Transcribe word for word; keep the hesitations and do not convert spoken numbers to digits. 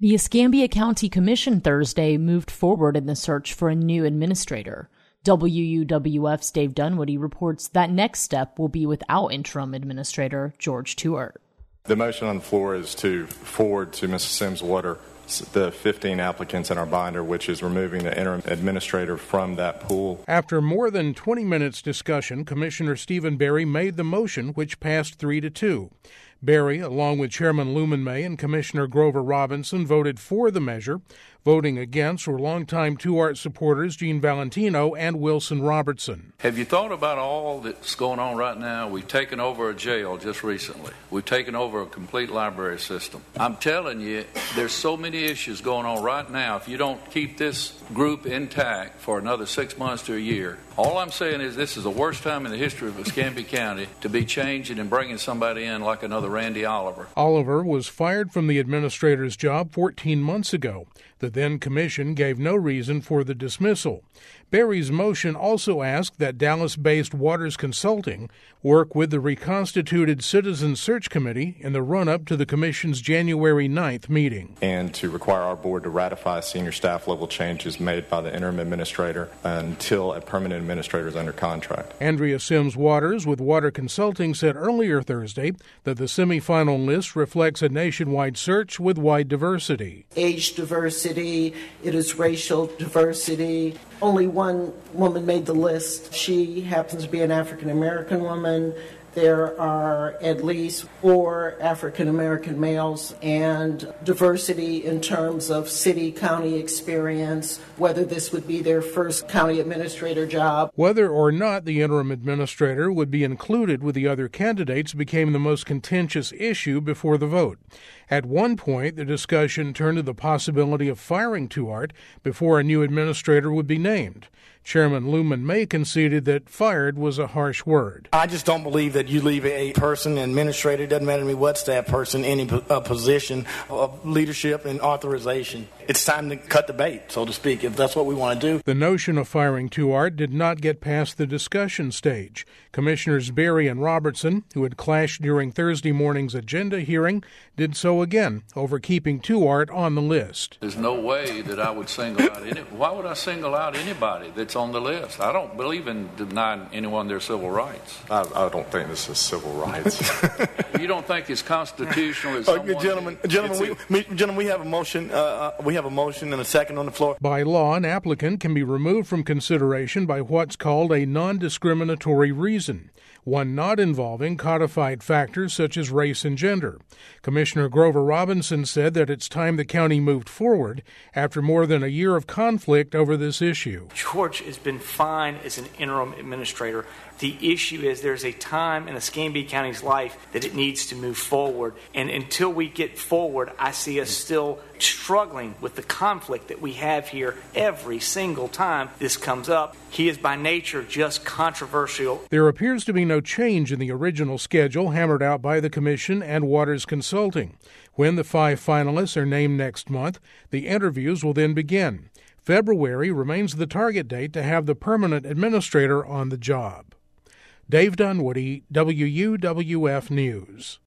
The Escambia County Commission Thursday moved forward in the search for a new administrator. W U W F's Dave Dunwoody reports that next step will be without interim administrator George Tuart. The motion on the floor is to forward to Missus Sims Water the fifteen applicants in our binder, which is removing the interim administrator from that pool. After more than twenty minutes discussion, Commissioner Stephen Berry made the motion, which passed three to two. Berry, along with Chairman Luman May and Commissioner Grover Robinson, voted for the measure. Voting against were longtime Tuart supporters Gene Valentino and Wilson Robertson. Have you thought about all that's going on right now? We've taken over a jail just recently. We've taken over a complete library system. I'm telling you, there's so many issues going on right now. If you don't keep this group intact for another six months to a year, all I'm saying is this is the worst time in the history of Escambia County to be changing and bringing somebody in like another Randy Oliver. Oliver was fired from the administrator's job fourteen months ago. The then commission gave no reason for the dismissal. Berry's motion also asked that Dallas-based Waters Consulting work with the reconstituted Citizen Search Committee in the run-up to the commission's January ninth meeting. And to require our board to ratify senior staff level changes made by the interim administrator until a permanent administrator is under contract. Andrea Sims Waters with Water Consulting said earlier Thursday that the semifinal list reflects a nationwide search with wide diversity. Age diversity, it is racial diversity. Only one woman made the list. She happens to be an African-American woman. There are at least four African-American males, and diversity in terms of city, county experience, whether this would be their first county administrator job. Whether or not the interim administrator would be included with the other candidates became the most contentious issue before the vote. At one point, the discussion turned to the possibility of firing Tuart before a new administrator would be named. Chairman Luman May conceded that fired was a harsh word. I just don't believe that you leave a person, administrator, doesn't matter to me what's that person, any uh, position of leadership and authorization. It's time to cut the bait, so to speak, if that's what we want to do. The notion of firing Tuart did not get past the discussion stage. Commissioners Berry and Robertson, who had clashed during Thursday morning's agenda hearing, did so again over keeping Tuart on the list. There's no way that I would single out any. Why would I single out anybody that's on the list? I don't believe in denying anyone their civil rights. I, I don't think this is civil rights. You don't think it's constitutional? As okay, gentlemen, gentlemen, we, gentlemen, we have a motion. Uh, we have a motion and a second on the floor. By law, an applicant can be removed from consideration by what's called a non-discriminatory reason, one not involving codified factors such as race and gender. Commissioner Grover Robinson said that it's time the county moved forward after more than a year of conflict over this issue. George has been fine as an interim administrator. The issue is there's a time in Escambia County's life that it needs to move forward. And until we get forward, I see us still struggling with the conflict that we have here every single time this comes up. He is by nature just controversial. There appears to be no change in the original schedule hammered out by the Commission and Waters Consulting. When the five finalists are named next month, the interviews will then begin. February remains the target date to have the permanent administrator on the job. Dave Dunwoody, W U W F News.